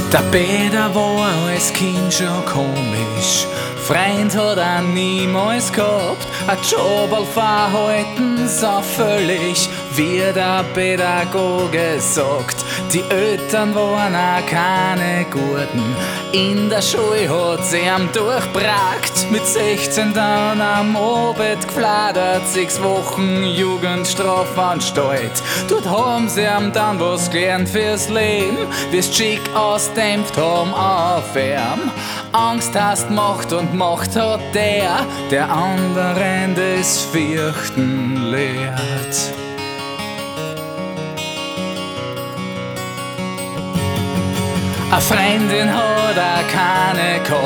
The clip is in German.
Der Peter war als Kind schon komisch. Freund hat er niemals gehabt, ein Job verhalten so völlig, wie der Pädagoge sagt. Die Eltern waren auch keine Guten, in der Schule hat sie ihm durchbragt. Mit 16 dann am Abend gefladert, 6 Wochen Jugendstrafanstalt. Dort haben sie ihm dann was gelernt fürs Leben, wie's schick ausdämpft haben auf ihm. Angst hast Macht und Macht hat der anderen das Fürchten lehrt. Eine Freundin hat er keine gehabt.